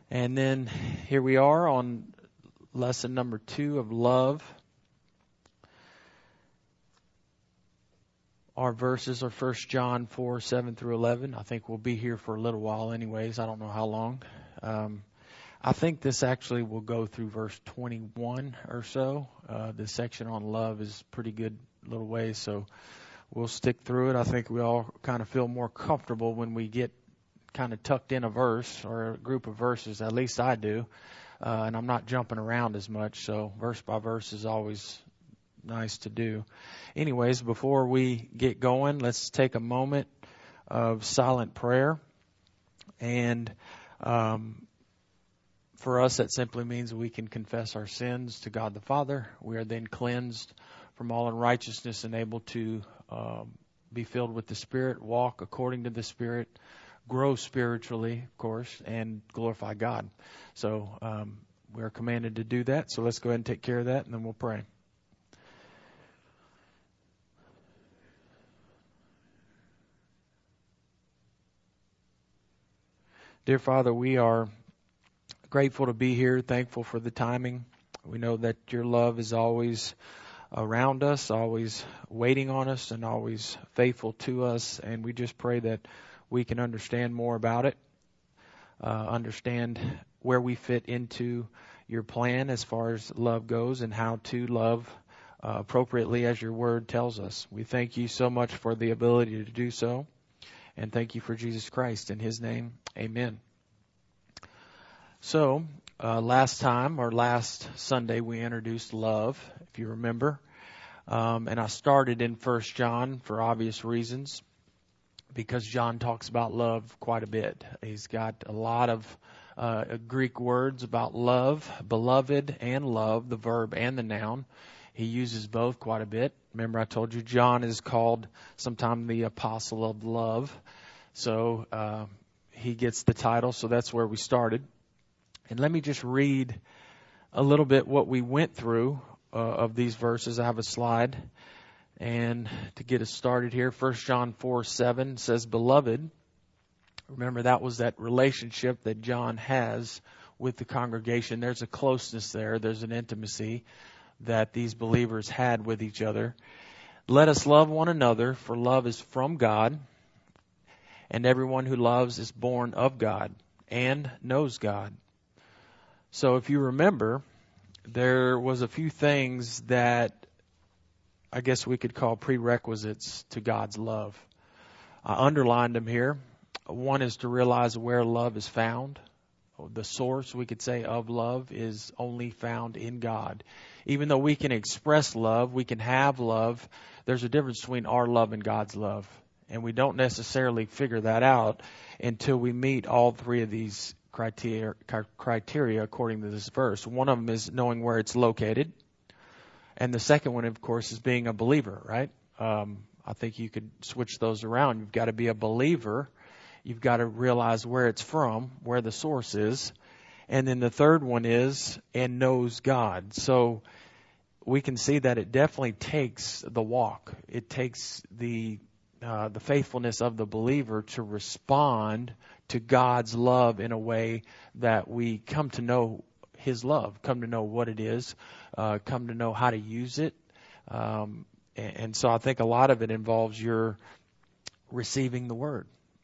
And then here we are on lesson number 2 of love. Our verses are 1 John 4, 7 through 11. I think we'll be here for a little while anyways. I don't know how long. I think this actually will go through verse 21 or so. This section on love is pretty good little ways, so we'll stick through it. I think we all kind of feel more comfortable when we get kind of tucked in a verse or a group of verses. At least I do. And I'm not jumping around as much, so verse by verse is always nice to do. Anyways, before we get going, let's take a moment of silent prayer. And for us, that simply means we can confess our sins to God the Father. We are then cleansed from all unrighteousness and able to be filled with the Spirit, walk according to the Spirit, grow spiritually, of course, and glorify God. So we're commanded to do that. So let's go ahead and take care of that, and then we'll pray. Dear Father, we are grateful to be here, thankful for the timing. We know that your love is always around us, always waiting on us, and always faithful to us. And we just pray that we can understand more about it, understand where we fit into your plan as far as love goes and how to love appropriately as your word tells us. We thank you so much for the ability to do so. And thank you for Jesus Christ. In his name, amen. So, last Sunday, we introduced love, if you remember. And I started in 1 John for obvious reasons, because John talks about love quite a bit. He's got a lot of Greek words about love, beloved and love, the verb and the noun. He uses both quite a bit. Remember, I told you John is called sometimes the apostle of love. So he gets the title, so that's where we started. And let me just read a little bit what we went through of these verses. I have a slide. And to get us started here, 1 John 4, 7 says, Beloved, remember that was that relationship that John has with the congregation. There's a closeness there. There's an intimacy that these believers had with each other. Let us love one another, for love is from God, and everyone who loves is born of God and knows God. So if you remember, there was a few things that I guess we could call prerequisites to God's love. I underlined them here. One is to realize where love is found. The source, we could say, of love is only found in God. Even though we can express love, we can have love, there's a difference between our love and God's love. And we don't necessarily figure that out until we meet all three of these criteria according to this verse. One of them is knowing where it's located. And the second one, of course, is being a believer, right? I think you could switch those around. You've got to be a believer. You've got to realize where it's from, where the source is. And then the third one is, and knows God. So we can see that it definitely takes the walk. It takes the faithfulness of the believer to respond to God's love in a way that we come to know his love, come to know what it is, come to know how to use it. And so I think a lot of it involves your receiving the word.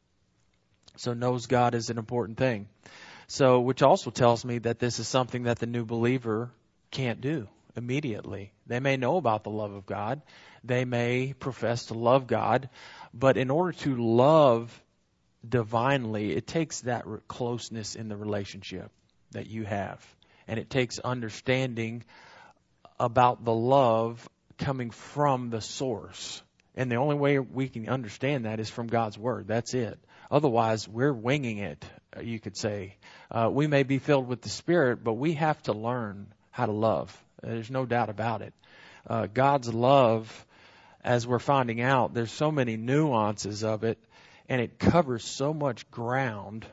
So knows God is an important thing. So, which also tells me that this is something that the new believer can't do immediately. They may know about the love of God. They may profess to love God. But in order to love divinely, it takes that closeness in the relationship that you have. And it takes understanding about the love coming from the source. And the only way we can understand that is from God's Word. That's it. Otherwise, we're winging it, you could say. We may be filled with the Spirit, but we have to learn how to love. There's no doubt about it. God's love, as we're finding out, there's so many nuances of it, and it covers so much ground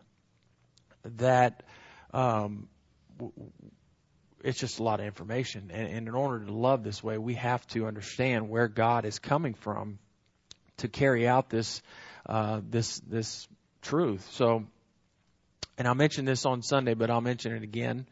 that it's just a lot of information. And in order to love this way, we have to understand where God is coming from to carry out this truth. So and I mentioned this on Sunday, but I'll mention it again.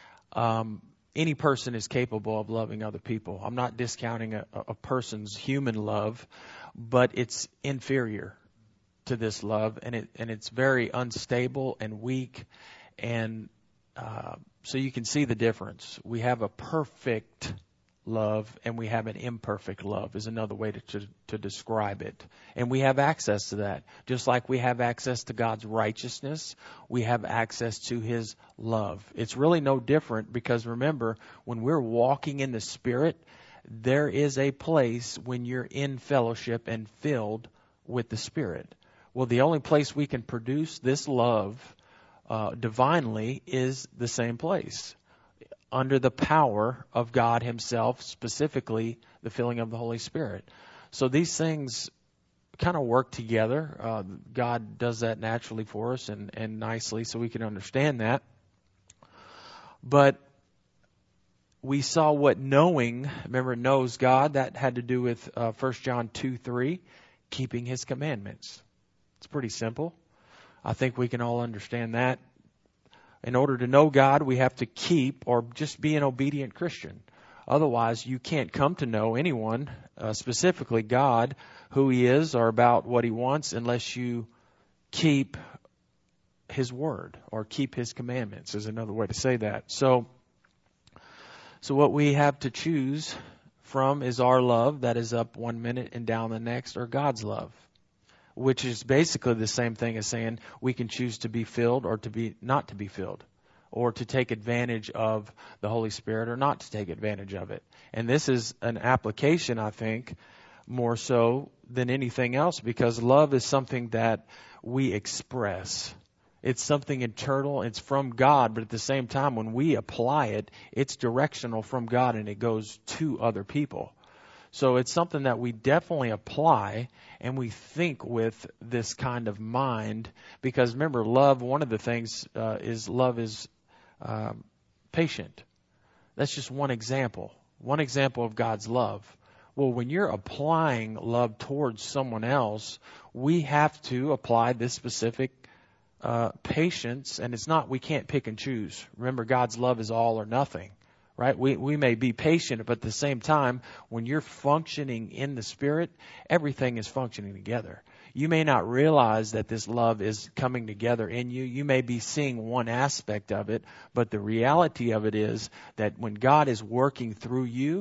Any person is capable of loving other people. I'm not discounting a person's human love, but it's inferior to this love, and it's very unstable and weak, and so you can see the difference. We have a perfect love, and we have an imperfect love is another way to describe it. And we have access to that. Just like we have access to God's righteousness, we have access to His love. It's really no different, because remember, when we're walking in the Spirit, there is a place when you're in fellowship and filled with the Spirit. Well, the only place we can produce this love divinely is the same place, under the power of God Himself, specifically the filling of the Holy Spirit. So these things kind of work together. God does that naturally for us and nicely, so we can understand that. But we saw what knowing, remember, knows God, that had to do with 1 John 2:3, keeping His commandments. It's pretty simple. I think we can all understand that. In order to know God, we have to keep or just be an obedient Christian. Otherwise, you can't come to know anyone, specifically God, who He is or about what He wants, unless you keep His word or keep His commandments, is another way to say that. So what we have to choose from is our love that is up 1 minute and down the next, or God's love, which is basically the same thing as saying we can choose to be filled or to be not to be filled, or to take advantage of the Holy Spirit or not to take advantage of it. And this is an application, I think, more so than anything else, because love is something that we express. It's something internal. It's from God, but at the same time, when we apply it, it's directional from God and it goes to other people. So it's something that we definitely apply, and we think with this kind of mind, because remember, love, one of the things is love is patient. That's just one example of God's love. Well, when you're applying love towards someone else, we have to apply this specific patience, and we can't pick and choose. Remember, God's love is all or nothing. Right? We may be patient, but at the same time, when you're functioning in the Spirit, everything is functioning together. You may not realize that this love is coming together in you. You may be seeing one aspect of it, but the reality of it is that when God is working through you,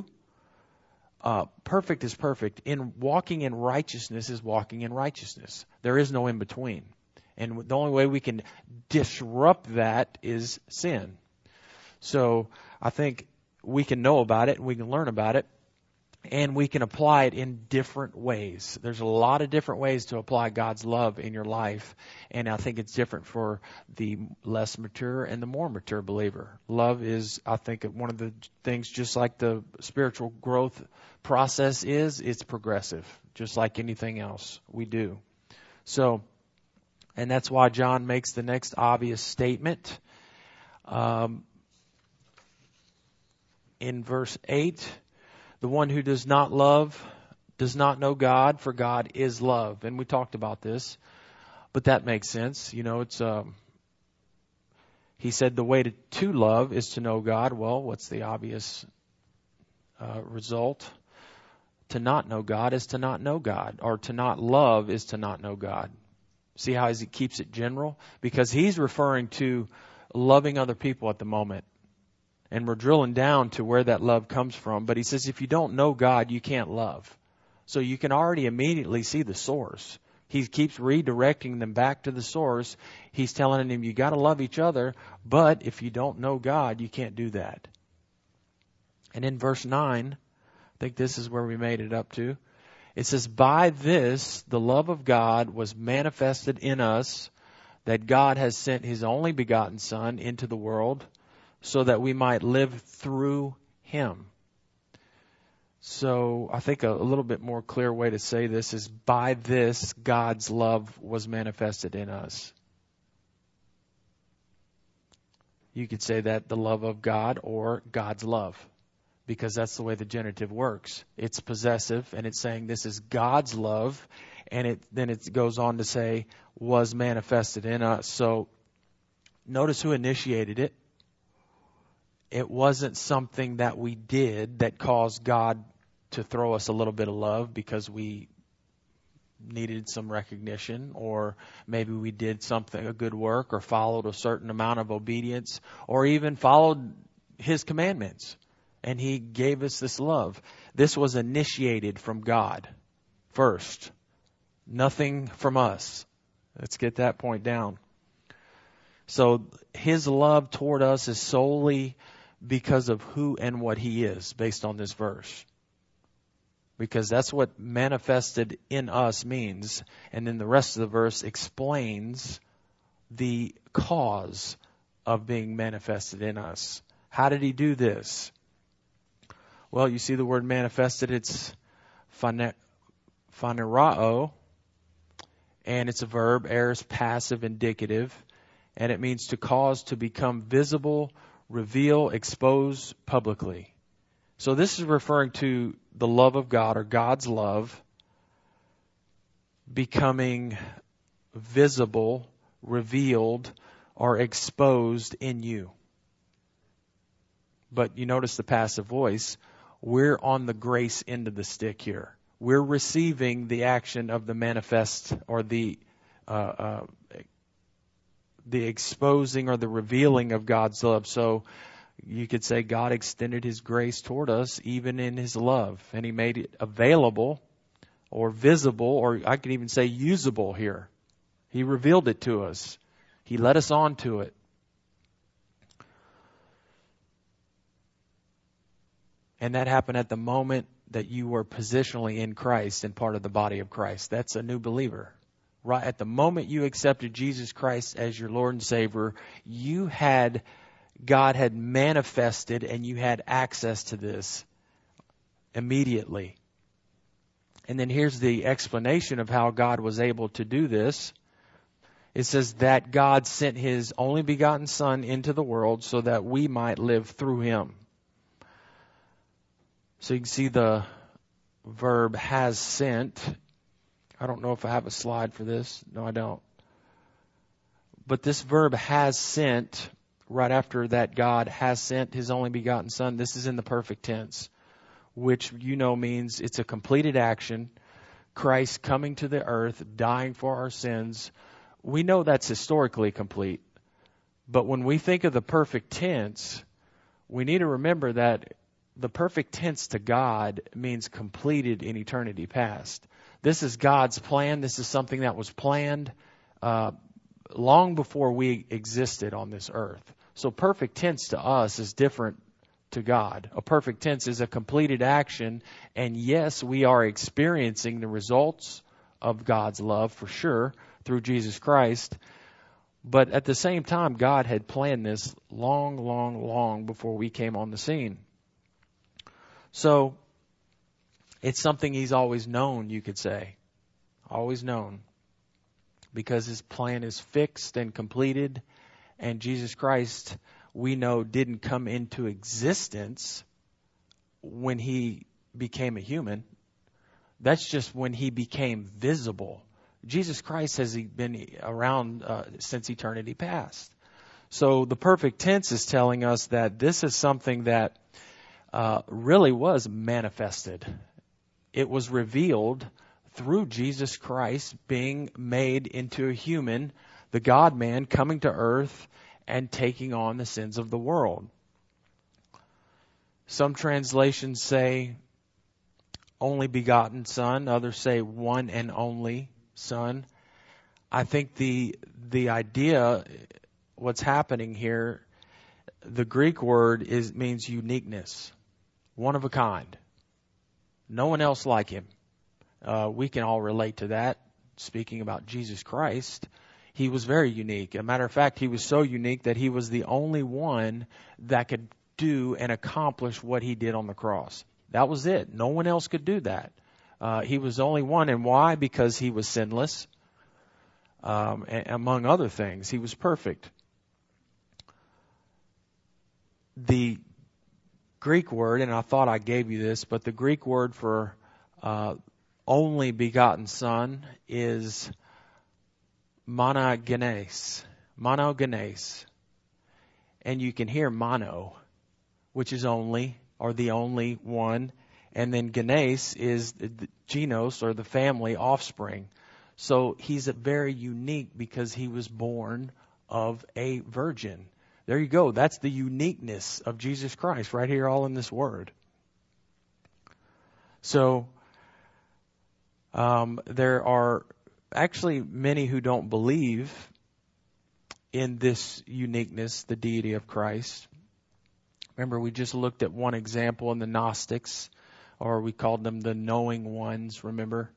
perfect is perfect. In walking in righteousness is walking in righteousness. There is no in between. And the only way we can disrupt that is sin. So I think we can know about it, and we can learn about it, and we can apply it in different ways. There's a lot of different ways to apply God's love in your life, and I think it's different for the less mature and the more mature believer. Love is, I think, one of the things, just like the spiritual growth process is, it's progressive, just like anything else we do. So, and that's why John makes the next obvious statement. In verse 8, the one who does not love does not know God, for God is love. And we talked about this, but that makes sense. You know, it's he said the way to love is to know God. Well, what's the obvious result? To not know God is to not know God, or to not love is to not know God. See how he keeps it general? Because he's referring to loving other people at the moment. And we're drilling down to where that love comes from. But he says if you don't know God, you can't love. So you can already immediately see the source. He keeps redirecting them back to the source. He's telling them you got to love each other, but if you don't know God, you can't do that. And in verse 9, I think this is where we made it up to. It says, by this the love of God was manifested in us, that God has sent His only begotten Son into the world, so that we might live through Him. So I think a little bit more clear way to say this is, by this God's love was manifested in us. You could say that the love of God or God's love, because that's the way the genitive works. It's possessive, and it's saying this is God's love, and then it goes on to say was manifested in us. So Notice who initiated it. It wasn't something that we did that caused God to throw us a little bit of love because we needed some recognition, or maybe we did something, a good work, or followed a certain amount of obedience, or even followed His commandments. And He gave us this love. This was initiated from God first. Nothing from us. Let's get that point down. So His love toward us is solely because of who and what He is, based on this verse. Because that's what manifested in us means. And then the rest of the verse explains the cause of being manifested in us. How did He do this? Well, you see the word manifested, it's phanerao, and it's a verb, aorist passive indicative, and it means to cause to become visible, reveal, expose publicly. So this is referring to the love of God, or God's love, becoming visible, revealed, or exposed in you. But you notice the passive voice. We're on the grace end of the stick here. We're receiving the action of the manifest, or the exposing or the revealing of God's love. So you could say God extended His grace toward us even in His love. And He made it available or visible, or I could even say usable here. He revealed it to us. He led us on to it. And that happened at the moment that you were positionally in Christ and part of the body of Christ. That's a new believer. Right at the moment you accepted Jesus Christ as your Lord and Savior, God had manifested and you had access to this immediately. And then here's the explanation of how God was able to do this. It says that God sent His only begotten Son into the world so that we might live through Him. So you can see the verb has sent. I don't know if I have a slide for this. No, I don't. But this verb has sent, right after that God has sent His only begotten Son, this is in the perfect tense, which means it's a completed action. Christ coming to the earth, dying for our sins. We know that's historically complete. But when we think of the perfect tense, we need to remember that the perfect tense to God means completed in eternity past. This is God's plan. This is something that was planned long before we existed on this earth. So perfect tense to us is different to God. A perfect tense is a completed action. And yes, we are experiencing the results of God's love for sure through Jesus Christ. But at the same time, God had planned this long before we came on the scene. So it's something He's always known, you could say. Always known. Because His plan is fixed and completed. And Jesus Christ, we know, didn't come into existence when He became a human. That's just when He became visible. Jesus Christ has been around since eternity past. So the perfect tense is telling us that this is something that really was manifested. It was revealed through Jesus Christ being made into a human, the God-man coming to earth and taking on the sins of the world. Some translations say only begotten Son. Others say one and only Son. I think the idea, what's happening here, the Greek word means uniqueness. One of a kind. No one else like Him. We can all relate to that. Speaking about Jesus Christ, He was very unique. As a matter of fact, He was so unique that He was the only one that could do and accomplish what He did on the cross. That was it. No one else could do that. He was the only one. And why? Because He was sinless. And among other things, He was perfect. The Greek word, and I thought I gave you this, but the Greek word for only begotten Son is monogenes. Monogenes. and you can hear mono, which is only, or the only one. And then genes is the genos, or the family offspring. So he's very unique because he was born of a virgin. There you go. That's the uniqueness of Jesus Christ right here, all in this word. So there are actually many who don't believe in this uniqueness, the deity of Christ. Remember, we just looked at one example in the Gnostics, or we called them the knowing ones, remember?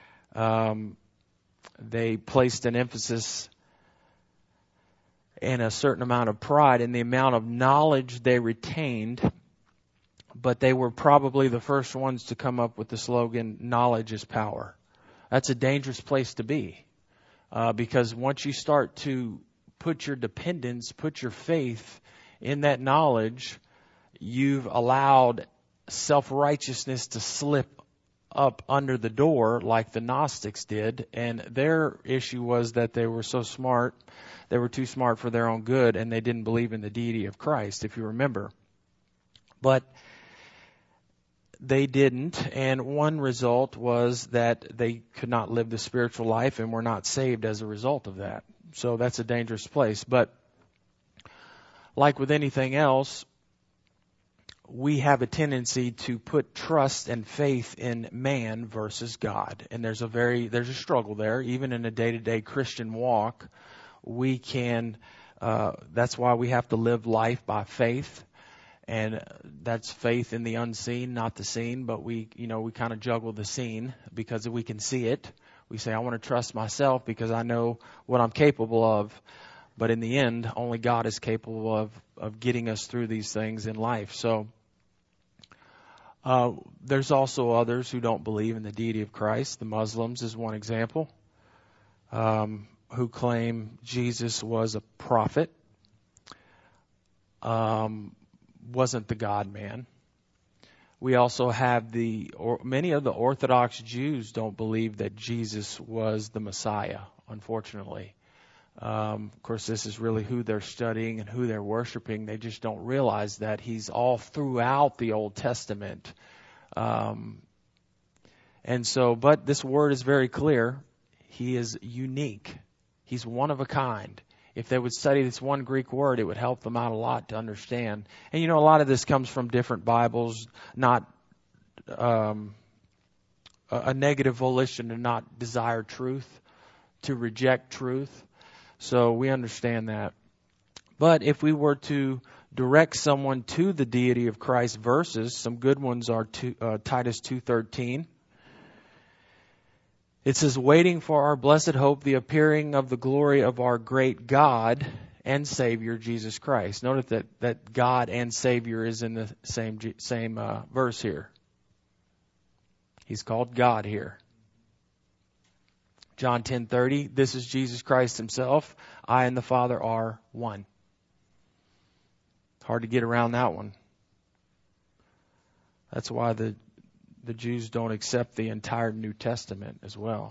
They placed an emphasis and a certain amount of pride in the amount of knowledge they retained, but they were probably the first ones to come up with the slogan, knowledge is power. That's a dangerous place to be, because once you start to put your dependence, put your faith in that knowledge, you've allowed self-righteousness to slip up under the door like the Gnostics did. And their issue was that they were so smart, they were too smart for their own good, and they didn't believe in the deity of Christ, if you remember. But they didn't, and one result was that they could not live the spiritual life and were not saved as a result of that. So that's a dangerous place. But like with anything else, we have a tendency to put trust and faith in man versus God. And there's a struggle there. Even in a day-to-day Christian walk, we can, that's why we have to live life by faith. And that's faith in the unseen, not the seen. But we kind of juggle the seen because we can see it. We say, I want to trust myself because I know what I'm capable of. But in the end, only God is capable of getting us through these things in life. So there's also others who don't believe in the deity of Christ. The Muslims is one example, who claim Jesus was a prophet, wasn't the God-man. We also have many of the Orthodox Jews don't believe that Jesus was the Messiah, unfortunately. Of course, this is really who they're studying and who they're worshiping. They just don't realize that he's all throughout the Old Testament. And so, but this word is very clear. He is unique. He's one of a kind. If they would study this one Greek word, it would help them out a lot to understand. And a lot of this comes from different Bibles, not a negative volition to not desire truth, to reject truth. So we understand that. But if we were to direct someone to the deity of Christ, verses, some good ones are Titus 2:13. It says, waiting for our blessed hope, the appearing of the glory of our great God and Savior, Jesus Christ. Notice that God and Savior is in the same verse here. He's called God here. John 10:30, this is Jesus Christ himself. I and the Father are one. Hard to get around that one. That's why the Jews don't accept the entire New Testament as well.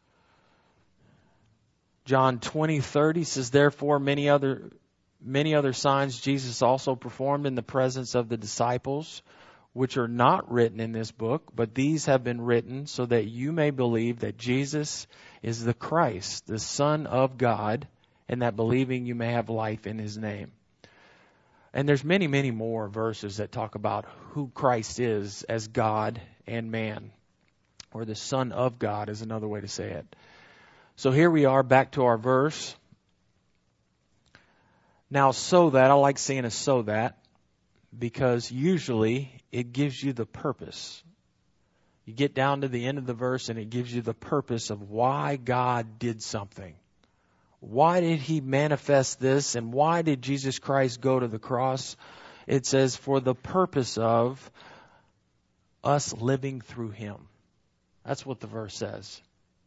John 20:30 says, therefore many other signs Jesus also performed in the presence of the disciples, which are not written in this book, but these have been written so that you may believe that Jesus is the Christ, the Son of God, and that believing you may have life in his name. And there's many, many more verses that talk about who Christ is as God and man, or the Son of God is another way to say it. So here we are back to our verse. Now, so that, I like saying a so that, because usually it gives you the purpose. You get down to the end of the verse and it gives you the purpose of why God did something. Why did he manifest this, and why did Jesus Christ go to the cross? It says, for the purpose of us living through him. That's what the verse says.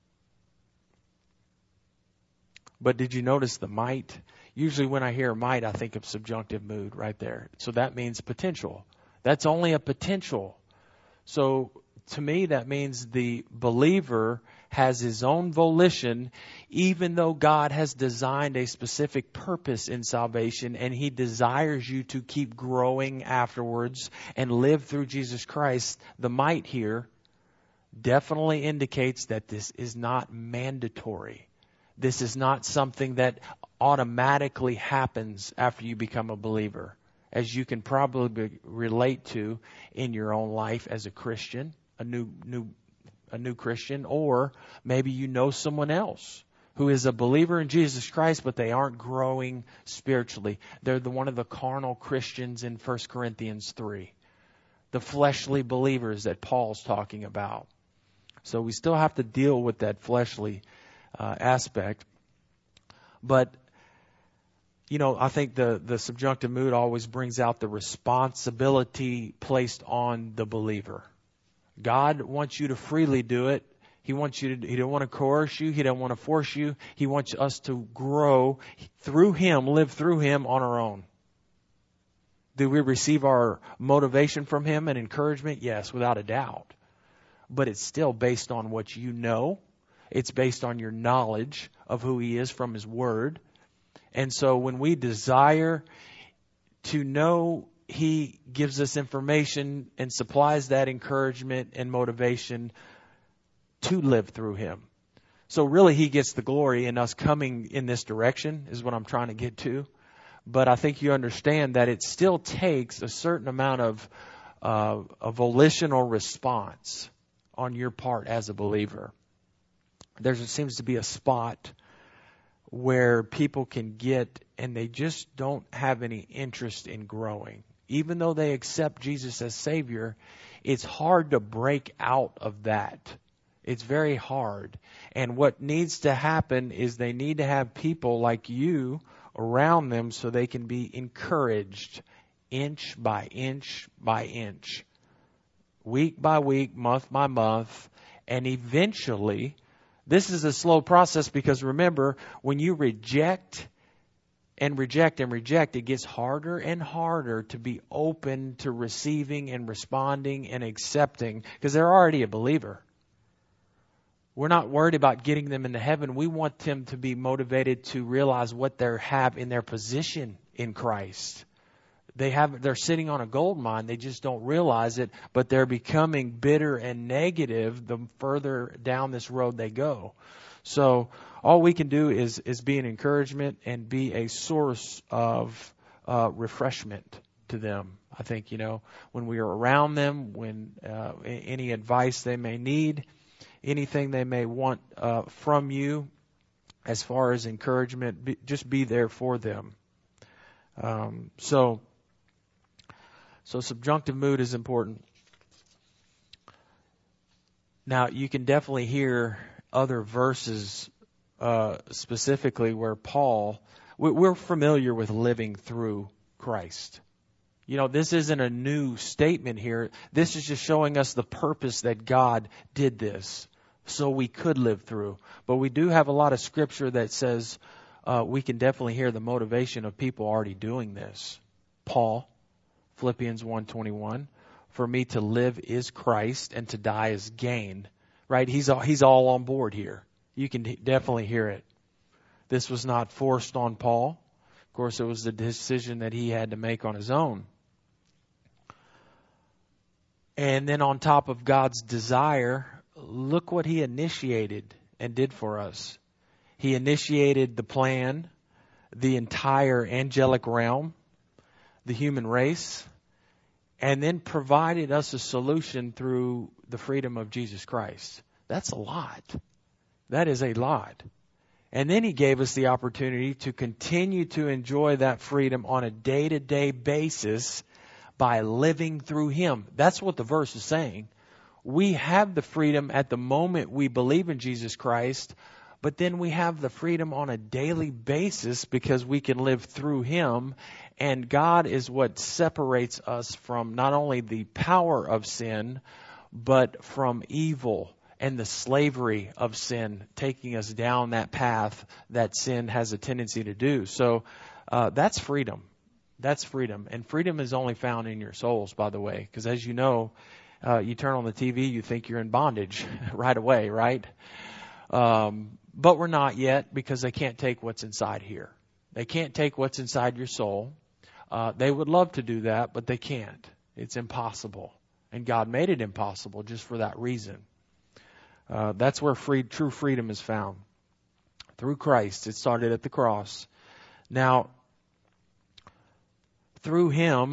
But did you notice the might? Usually when I hear might, I think of subjunctive mood right there. So that means potential. That's only a potential. So to me, that means the believer has his own volition, even though God has designed a specific purpose in salvation, and He desires you to keep growing afterwards and live through Jesus Christ. The might here definitely indicates that this is not mandatory. This is not something that automatically happens after you become a believer, as you can probably relate to in your own life as a Christian, a new Christian, or maybe you know someone else who is a believer in Jesus Christ, but they aren't growing spiritually. They're one of the carnal Christians in 1 Corinthians 3, the fleshly believers that Paul's talking about. So we still have to deal with that fleshly aspect. But, I think the subjunctive mood always brings out the responsibility placed on the believer. God wants you to freely do it. He don't want to coerce you. He don't want to force you. He wants us to grow through Him, live through Him on our own. Do we receive our motivation from Him and encouragement? Yes, without a doubt. But it's still based on what you know. It's based on your knowledge of who He is from His Word. And so when we desire to know, He gives us information and supplies that encouragement and motivation to live through Him. So really He gets the glory in us coming in this direction is what I'm trying to get to. But I think you understand that it still takes a certain amount of a volitional response on your part as a believer. There seems to be a spot where people can get and they just don't have any interest in growing. Even though they accept Jesus as Savior, it's hard to break out of that. It's very hard. And what needs to happen is they need to have people like you around them so they can be encouraged inch by inch by inch, week by week, month by month, and eventually, this is a slow process because remember, when you reject and reject and reject, it gets harder and harder to be open to receiving and responding and accepting because they're already a believer. We're not worried about getting them into heaven. We want them to be motivated to realize what they have in their position in Christ. They're sitting on a gold mine. They just don't realize it, but they're becoming bitter and negative the further down this road they go. So all we can do is be an encouragement and be a source of refreshment to them. I think, when we are around them, when any advice they may need, anything they may want from you as far as encouragement, just be there for them. So subjunctive mood is important. Now, you can definitely hear other verses specifically where Paul, we're familiar with living through Christ. This isn't a new statement here. This is just showing us the purpose that God did this so we could live through. But we do have a lot of scripture that says we can definitely hear the motivation of people already doing this. Paul, Philippians 1:21, for me to live is Christ and to die is gain. Right? He's all on board here. You can definitely hear it. This was not forced on Paul. Of course, it was the decision that he had to make on his own. And then on top of God's desire, look what He initiated and did for us. He initiated the plan, the entire angelic realm, the human race, and then provided us a solution through the freedom of Jesus Christ. That's a lot. That is a lot. And then He gave us the opportunity to continue to enjoy that freedom on a day-to-day basis by living through Him. That's what the verse is saying. We have the freedom at the moment we believe in Jesus Christ, but then we have the freedom on a daily basis because we can live through Him. And God is what separates us from not only the power of sin, but from evil and the slavery of sin, taking us down that path that sin has a tendency to do. So that's freedom. That's freedom. And freedom is only found in your souls, by the way, because as you know, You turn on the TV, you think you're in bondage right away, right? But we're not yet, because they can't take what's inside here. They can't take what's inside your soul. They would love to do that, but they can't. It's impossible. And God made it impossible just for that reason. That's where true freedom is found. Through Christ. It started at the cross. Now, through Him,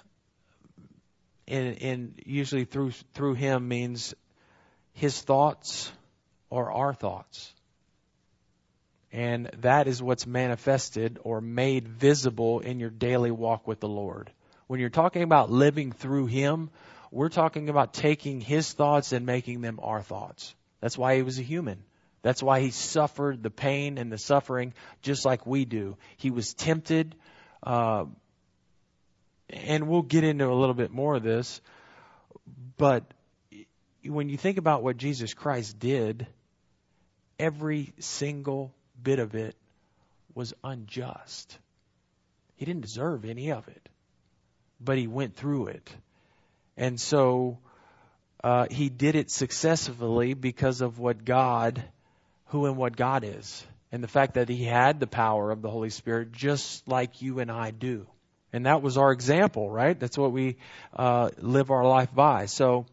and usually through Him means His thoughts or our thoughts. And that is what's manifested or made visible in your daily walk with the Lord. When you're talking about living through Him, we're talking about taking His thoughts and making them our thoughts. That's why He was a human. That's why He suffered the pain and the suffering just like we do. He was tempted, and we'll get into a little bit more of this. But when you think about what Jesus Christ did, every single bit of it was unjust. He didn't deserve any of it, but He went through it. And so He did it successfully because of what God is. And the fact that He had the power of the Holy Spirit just like you and I do. And that was our example, right? That's what we live our life by. So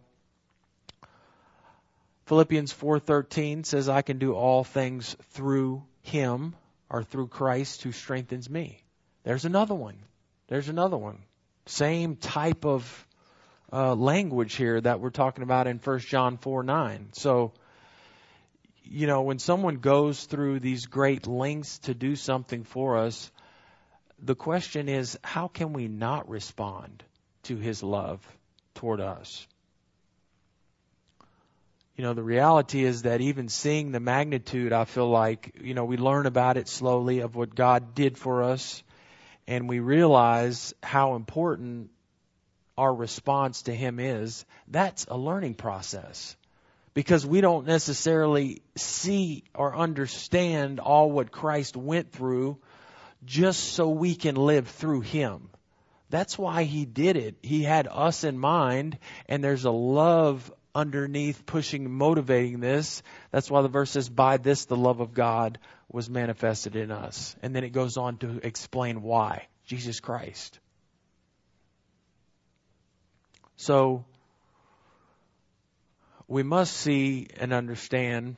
Philippians 4:13 says, I can do all things through Him, or through Christ who strengthens me. There's another one. Same type of language here that we're talking about in 1 John 4:9. So, when someone goes through these great lengths to do something for us, the question is, how can we not respond to His love toward us? The reality is that even seeing the magnitude, I feel like, we learn about it slowly of what God did for us, and we realize how important our response to Him is. That's a learning process, because we don't necessarily see or understand all what Christ went through just so we can live through Him. That's why He did it. He had us in mind, and there's a love underneath pushing, motivating this. That's why the verse says, by this the love of God was manifested in us. And then it goes on to explain why. Jesus Christ. So we must see and understand,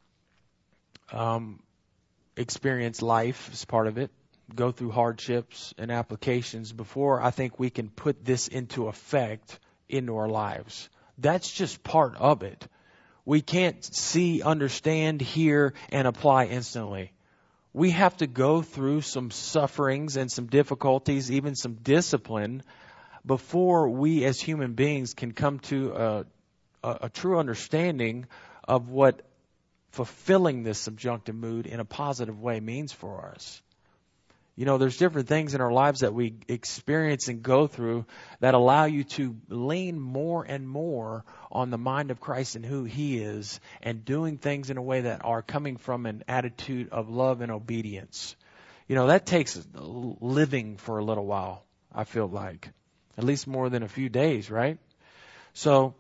experience life as part of it, go through hardships and applications before I think we can put this into effect into our lives. That's just part of it. We can't see, understand, hear, and apply instantly. We have to go through some sufferings and some difficulties, even some discipline, before we as human beings can come to a true understanding of what fulfilling this subjunctive mood in a positive way means for us. There's different things in our lives that we experience and go through that allow you to lean more and more on the mind of Christ and who He is, and doing things in a way that are coming from an attitude of love and obedience. That takes living for a little while, I feel like. At least more than a few days, right? So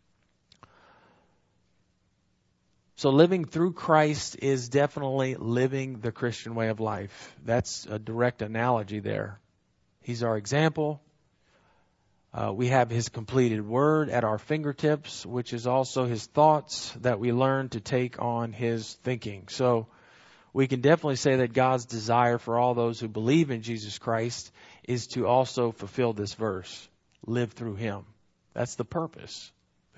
living through Christ is definitely living the Christian way of life. That's a direct analogy there. He's our example. We have His completed word at our fingertips, which is also His thoughts that we learn to take on His thinking. So we can definitely say that God's desire for all those who believe in Jesus Christ is to also fulfill this verse. Live through Him. That's the purpose.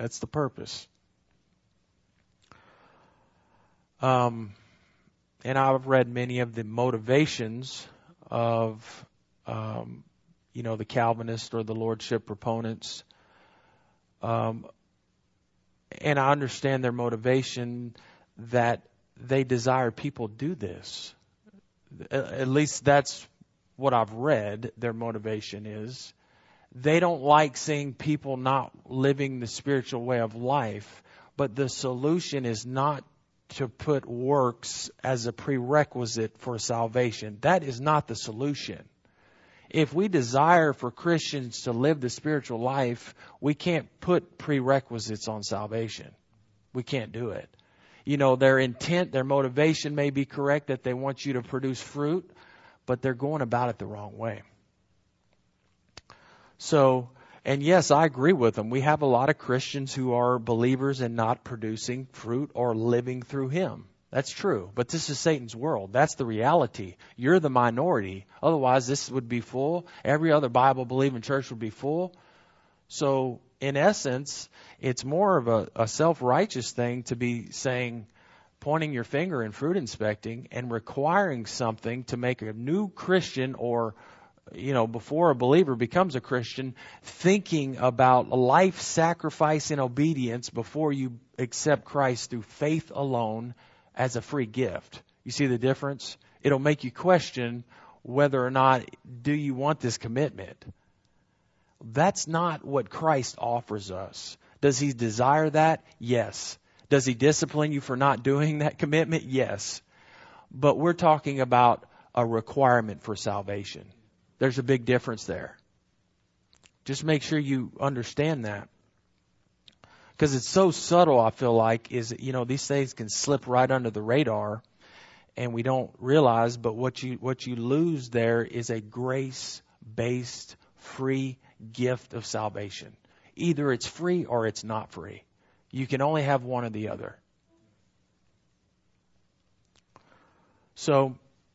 And I've read many of the motivations of, the Calvinist or the Lordship proponents. And I understand their motivation, that they desire people do this. At least that's what I've read their motivation is. They don't like seeing people not living the spiritual way of life, but the solution is not to put works as a prerequisite for salvation. That is not the solution. If we desire for Christians to live the spiritual life, we can't put prerequisites on salvation. We can't do it. Their intent, their motivation may be correct, that they want you to produce fruit, but they're going about it the wrong way. So, and yes, I agree with them. We have a lot of Christians who are believers and not producing fruit or living through Him. That's true. But this is Satan's world. That's the reality. You're the minority. Otherwise, this would be full. Every other Bible-believing church would be full. So, in essence, it's more of a self-righteous thing to be saying, pointing your finger and fruit inspecting and requiring something to make a new Christian, or, before a believer becomes a Christian, thinking about life sacrifice and obedience before you accept Christ through faith alone as a free gift. You see the difference? It'll make you question whether or not do you want this commitment. That's not what Christ offers us. Does He desire that? Yes. Does He discipline you for not doing that commitment? Yes. But we're talking about a requirement for salvation. There's a big difference there. Just make sure you understand that. Because it's so subtle, I feel like, these things can slip right under the radar and we don't realize, but what you lose there is a grace-based, free gift of salvation. Either it's free or it's not free. You can only have one or the other. So,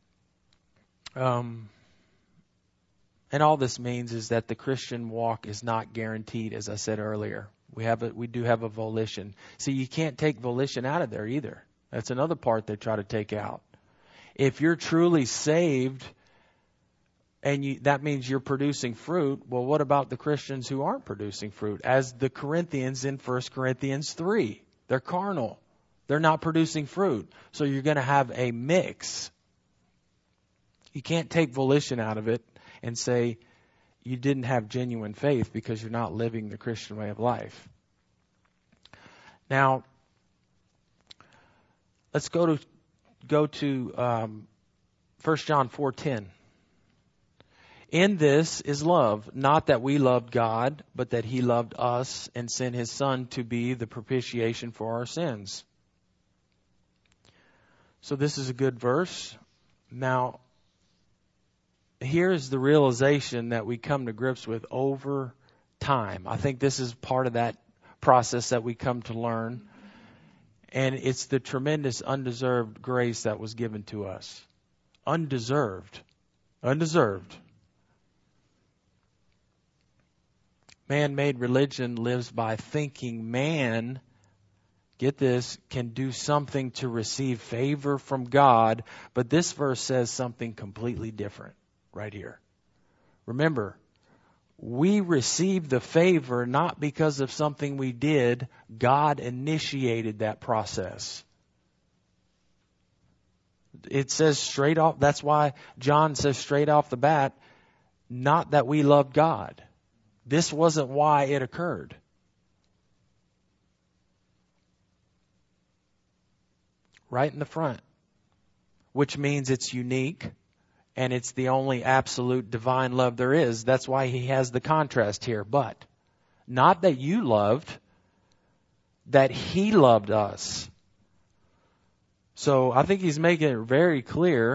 and all this means is that the Christian walk is not guaranteed, as I said earlier. We do have a volition. See, you can't take volition out of there either. That's another part they try to take out. If you're truly saved, and that means you're producing fruit, well, what about the Christians who aren't producing fruit? As the Corinthians in 1 Corinthians 3. They're carnal. They're not producing fruit. So you're going to have a mix. You can't take volition out of it and say you didn't have genuine faith because you're not living the Christian way of life. Now, let's go to 1 John 4:10. In this is love, not that we loved God, but that He loved us and sent His Son to be the propitiation for our sins. So this is a good verse. Now, here's the realization that we come to grips with over time. I think this is part of that process that we come to learn. And it's the tremendous undeserved grace that was given to us. Undeserved. Undeserved. Man-made religion lives by thinking man, get this, can do something to receive favor from God. But this verse says something completely different right here. Remember, we receive the favor not because of something we did. God initiated that process. It says straight off, that's why John says straight off the bat, not that we loved God. This wasn't why it occurred. Right in the front. Which means it's unique and it's the only absolute divine love there is. That's why he has the contrast here. But not that you loved, that He loved us. So I think he's making it very clear.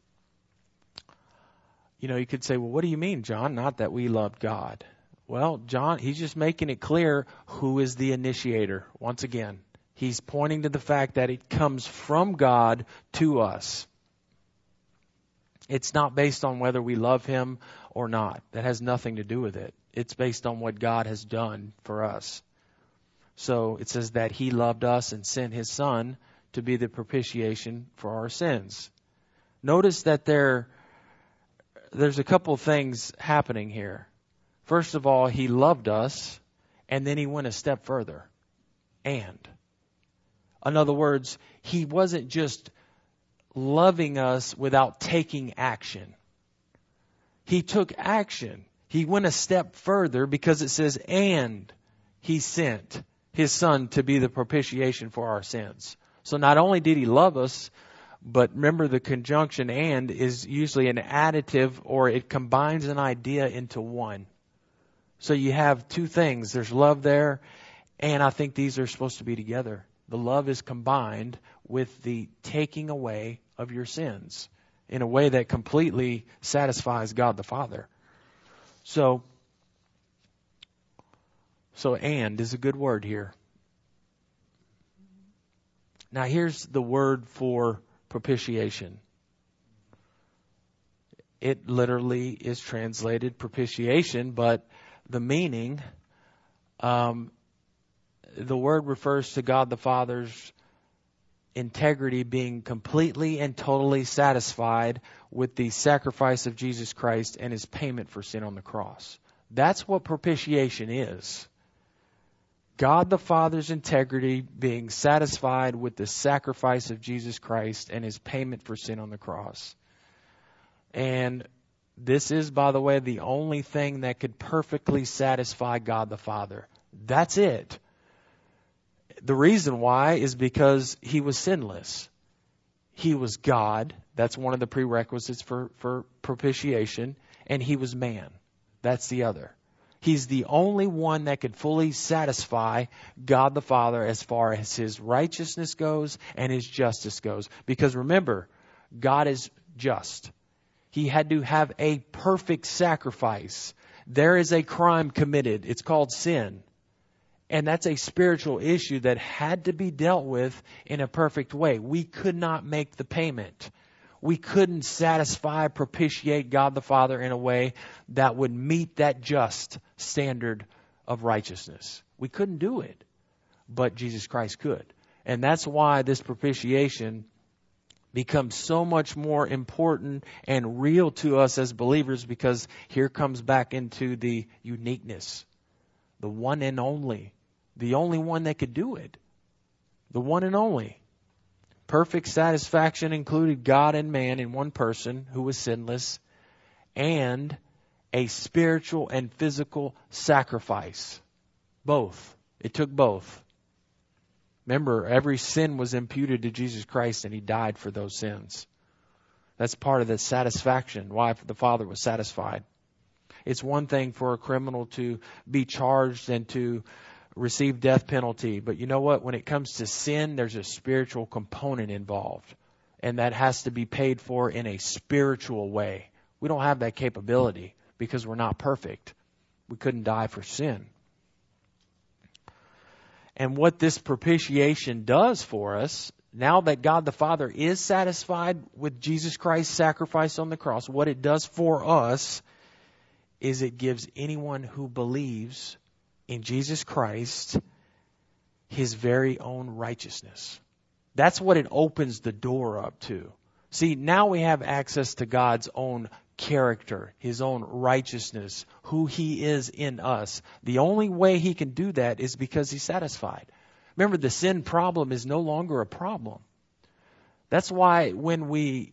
You could say, well, what do you mean, John? Not that we loved God. Well, John, he's just making it clear who is the initiator. Once again, he's pointing to the fact that it comes from God to us. It's not based on whether we love Him or not. That has nothing to do with it. It's based on what God has done for us. So it says that He loved us and sent His Son to be the propitiation for our sins. Notice that there's a couple things happening here. First of all, He loved us, and then He went a step further. In other words, He wasn't just loving us without taking action. He took action. He went a step further because it says, and He sent His Son to be the propitiation for our sins. So not only did He love us, But remember, the conjunction and is usually an additive, or it combines an idea into one. So you have two things. There's love there, and I think these are supposed to be together. The love is combined with the taking away of your sins in a way that completely satisfies God the Father. So and is a good word here. Now here's the word for propitiation. It literally is translated propitiation, but the meaning, the word refers to God the Father's integrity being completely and totally satisfied with the sacrifice of Jesus Christ and His payment for sin on the cross. That's what propitiation is. God the Father's integrity being satisfied with the sacrifice of Jesus Christ and His payment for sin on the cross. And this is, by the way, the only thing that could perfectly satisfy God the Father. That's it. The reason why is because He was sinless. He was God. That's one of the prerequisites for propitiation. And He was man. That's the other. He's the only one that could fully satisfy God the Father as far as His righteousness goes and His justice goes. Because remember, God is just. He had to have a perfect sacrifice. There is a crime committed. It's called sin. And that's a spiritual issue that had to be dealt with in a perfect way. We could not make the payment. We couldn't satisfy, propitiate God the Father in a way that would meet that just standard of righteousness. We couldn't do it, but Jesus Christ could. And that's why this propitiation becomes so much more important and real to us as believers, because here comes back into the uniqueness. The one and only. The only one that could do it. The one and only. Perfect satisfaction included God and man in one person who was sinless, and a spiritual and physical sacrifice. Both. It took both. Remember, every sin was imputed to Jesus Christ, and He died for those sins. That's part of the satisfaction, why the Father was satisfied. It's one thing for a criminal to be charged and to receive death penalty. But you know what? When it comes to sin, there's a spiritual component involved. And that has to be paid for in a spiritual way. We don't have that capability because we're not perfect. We couldn't die for sin. And what this propitiation does for us, now that God the Father is satisfied with Jesus Christ's sacrifice on the cross, what it does for us is it gives anyone who believes in Jesus Christ His very own righteousness. That's what it opens the door up to. See, now we have access to God's own character, His own righteousness, who He is in us. The only way He can do that is because He's satisfied. Remember, the sin problem is no longer a problem. That's why when we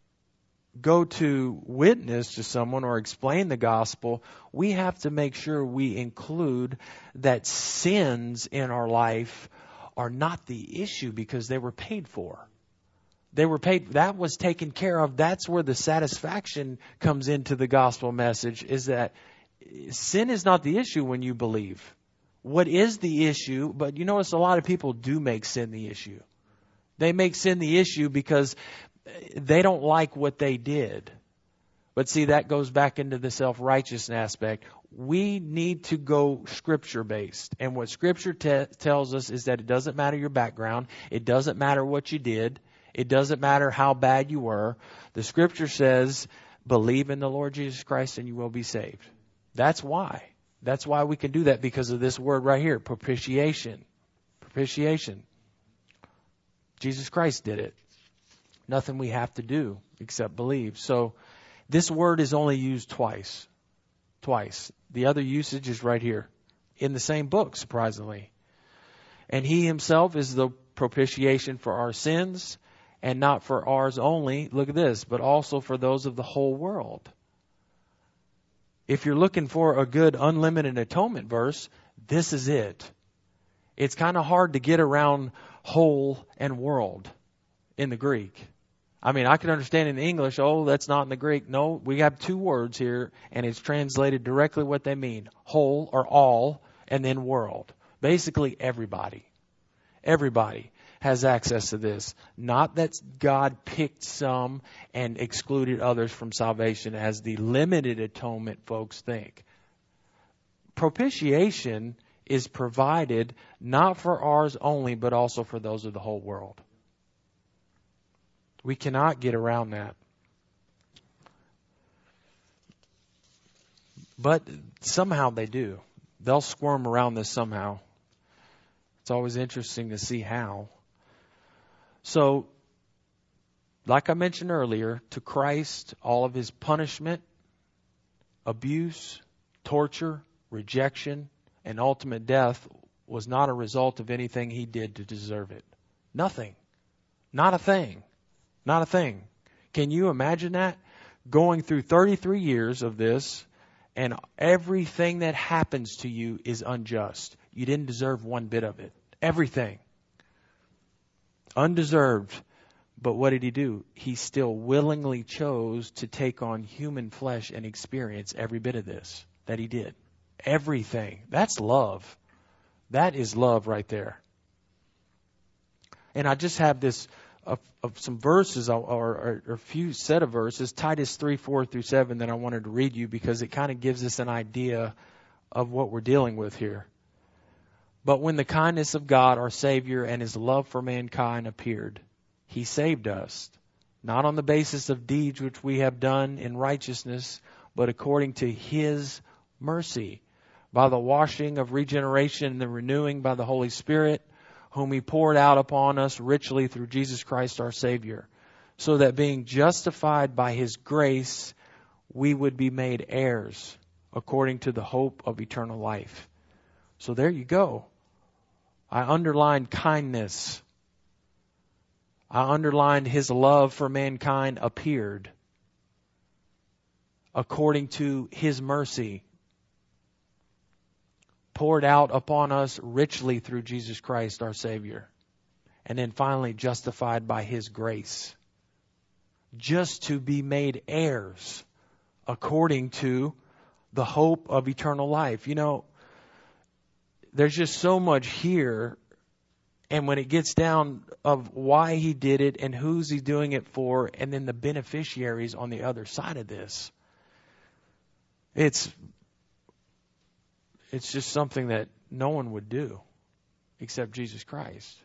go to witness to someone or explain the gospel, we have to make sure we include that sins in our life are not the issue because they were paid for. They were paid. That was taken care of. That's where the satisfaction comes into the gospel message, is that sin is not the issue when you believe. What is the issue? But you notice a lot of people do make sin the issue. They make sin the issue because they don't like what they did. But see, that goes back into the self-righteous aspect. We need to go Scripture-based. And what Scripture tells us is that it doesn't matter your background. It doesn't matter what you did. It doesn't matter how bad you were. The Scripture says, believe in the Lord Jesus Christ and you will be saved. That's why. That's why we can do that, because of this word right here, propitiation. Propitiation. Jesus Christ did it. Nothing we have to do except believe. So this word is only used twice. Twice. The other usage is right here in the same book, surprisingly. And He Himself is the propitiation for our sins, and not for ours only, look at this, but also for those of the whole world. If you're looking for a good unlimited atonement verse, this is it. It's kind of hard to get around whole and world in the Greek. I mean, I can understand in English, oh, that's not in the Greek. No, we have two words here, and it's translated directly what they mean. Whole or all, and then world. Basically, everybody. Everybody has access to this. Not that God picked some and excluded others from salvation, as the limited atonement folks think. Propitiation is provided not for ours only, but also for those of the whole world. We cannot get around that. But somehow they do. They'll squirm around this somehow. It's always interesting to see how. So, like I mentioned earlier, to Christ, all of his punishment, abuse, torture, rejection, and ultimate death was not a result of anything he did to deserve it. Nothing. Not a thing. Not a thing. Can you imagine that? Going through 33 years of this, and everything that happens to you is unjust. You didn't deserve one bit of it. Everything. Undeserved. But what did he do? He still willingly chose to take on human flesh and experience every bit of this that he did. Everything. That's love. That is love right there. And I just have this of some verses or a few set of verses, Titus 3:4-7, that I wanted to read you because it kind of gives us an idea of what we're dealing with here. But when the kindness of God, our Savior, and his love for mankind appeared, he saved us, not on the basis of deeds which we have done in righteousness, but according to his mercy, by the washing of regeneration and the renewing by the Holy Spirit, whom he poured out upon us richly through Jesus Christ our Savior, so that being justified by his grace, we would be made heirs according to the hope of eternal life. So there you go. I underlined kindness. I underlined his love for mankind appeared according to his mercy, poured out upon us richly through Jesus Christ our Savior. And then finally justified by his grace. Just to be made heirs according to the hope of eternal life. You know, there's just so much here. And when it gets down of why he did it and who's he doing it for, and then the beneficiaries on the other side of this, it's just something that no one would do except Jesus Christ.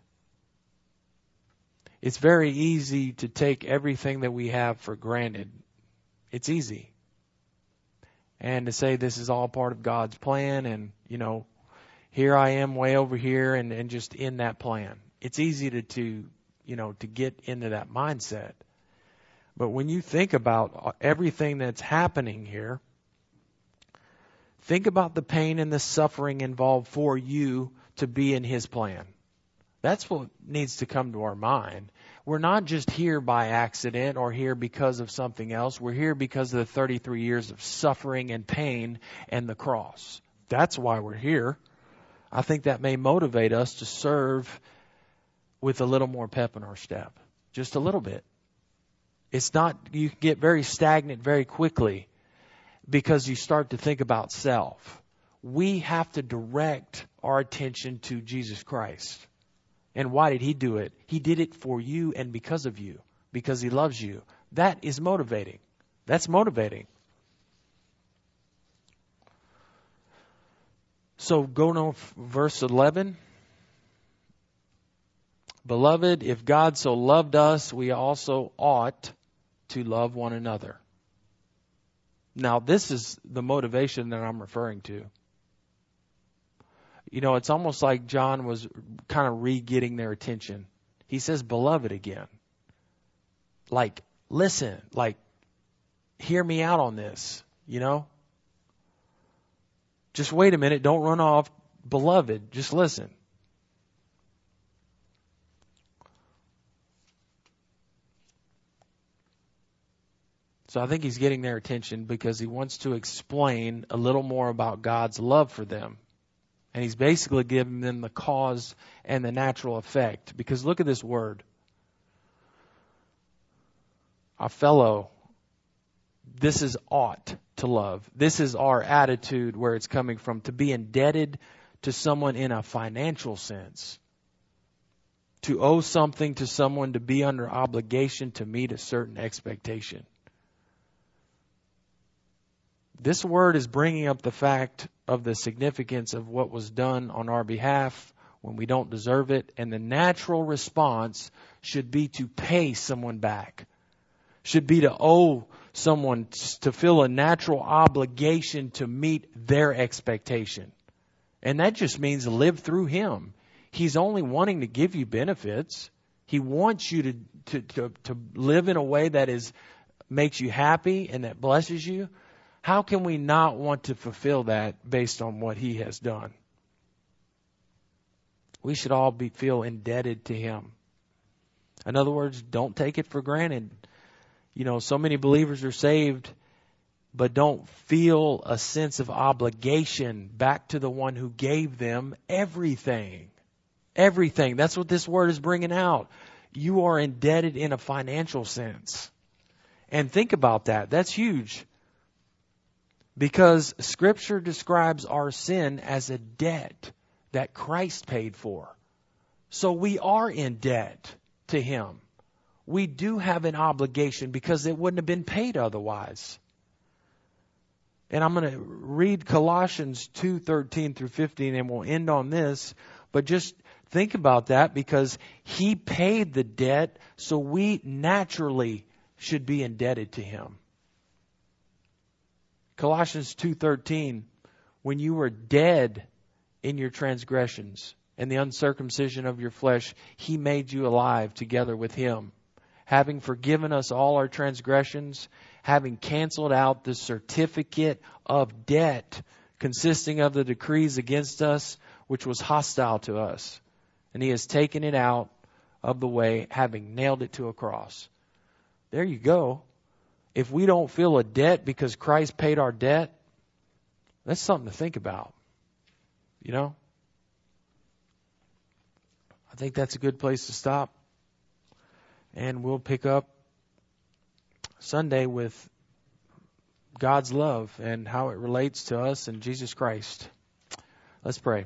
It's very easy to take everything that we have for granted. It's easy. And to say this is all part of God's plan and, you know, here I am way over here and just in that plan. It's easy to get into that mindset. But when you think about everything that's happening here, think about the pain and the suffering involved for you to be in his plan. That's what needs to come to our mind. We're not just here by accident or here because of something else. We're here because of the 33 years of suffering and pain and the cross. That's why we're here. I think that may motivate us to serve with a little more pep in our step. Just a little bit. It's not, you can get very stagnant very quickly because you start to think about self. We have to direct our attention to Jesus Christ. And why did he do it? He did it for you and because of you. Because he loves you. That is motivating. That's motivating. So go to verse 11. Beloved, if God so loved us, we also ought to love one another. Now, this is the motivation that I'm referring to. You know, it's almost like John was kind of re-getting their attention. He says, beloved again. Like, listen, like, hear me out on this, you know? Just wait a minute, don't run off. Beloved, just listen. So I think he's getting their attention because he wants to explain a little more about God's love for them. And he's basically giving them the cause and the natural effect. Because look at this word. our fellow. This is ought to love. This is our attitude where it's coming from, to be indebted to someone in a financial sense. To owe something to someone, to be under obligation to meet a certain expectation. This word is bringing up the fact of the significance of what was done on our behalf when we don't deserve it. And the natural response should be to pay someone back. Should be to owe someone, to feel a natural obligation to meet their expectation. And that just means live through Him. He's only wanting to give you benefits. He wants you to live in a way that makes you happy and that blesses you. How can we not want to fulfill that based on what He has done? We should all feel indebted to Him. In other words, don't take it for granted. You know, so many believers are saved, but don't feel a sense of obligation back to the one who gave them everything. Everything. That's what this word is bringing out. You are indebted in a financial sense. And think about that. That's huge. Because Scripture describes our sin as a debt that Christ paid for. So we are in debt to Him. We do have an obligation because it wouldn't have been paid otherwise. And I'm going to read Colossians 2:13 through 15, and we'll end on this. But just think about that, because He paid the debt, so we naturally should be indebted to Him. Colossians 2:13, when you were dead in your transgressions and the uncircumcision of your flesh, He made you alive together with Him, having forgiven us all our transgressions, having canceled out the certificate of debt consisting of the decrees against us, which was hostile to us. And He has taken it out of the way, having nailed it to a cross. There you go. If we don't feel a debt because Christ paid our debt, that's something to think about. You know? I think that's a good place to stop. And we'll pick up Sunday with God's love and how it relates to us and Jesus Christ. Let's pray.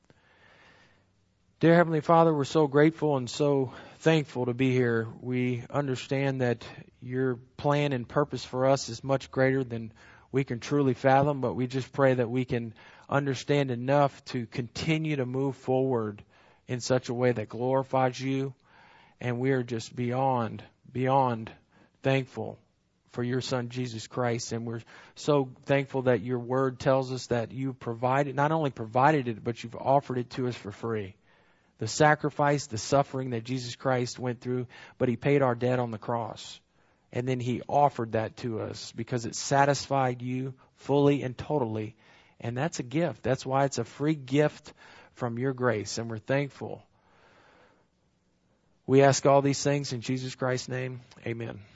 Dear Heavenly Father, we're so grateful and so thankful to be here. We understand that your plan and purpose for us is much greater than we can truly fathom, but we just pray that we can understand enough to continue to move forward in such a way that glorifies you. And we are just beyond thankful for your Son, Jesus Christ. And we're so thankful that your word tells us that you provided, not only provided it, but you've offered it to us for free. The sacrifice, the suffering that Jesus Christ went through, but He paid our debt on the cross. And then He offered that to us because it satisfied you fully and totally. And that's a gift. That's why it's a free gift from your grace. And we're thankful. We ask all these things in Jesus Christ's name. Amen.